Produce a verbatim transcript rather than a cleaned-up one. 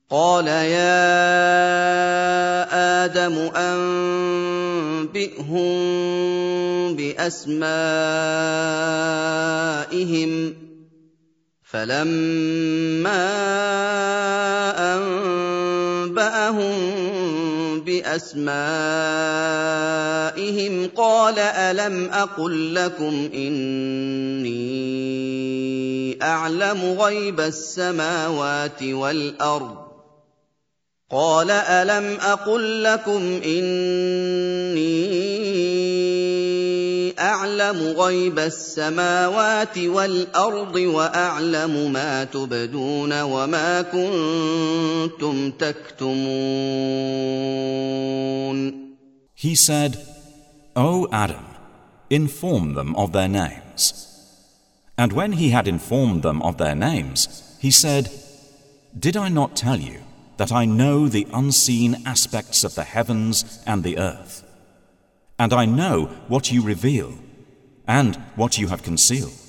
قال يا آدم أنبئهم بأسمائهم فلما أنبأهم بأسمائهم قال ألم أقل لكم إني أعلم غيب السماوات والأرض قال ألم أقل لكم إني أعلم غيب السماوات والأرض وأعلم ما تبدون وما كنتم تكتمون. He said, O Adam, inform them of their names. And when he had informed them of their names, he said, Did I not tell you that I know the unseen aspects of the heavens and the earth? And I know what you reveal and what you have concealed.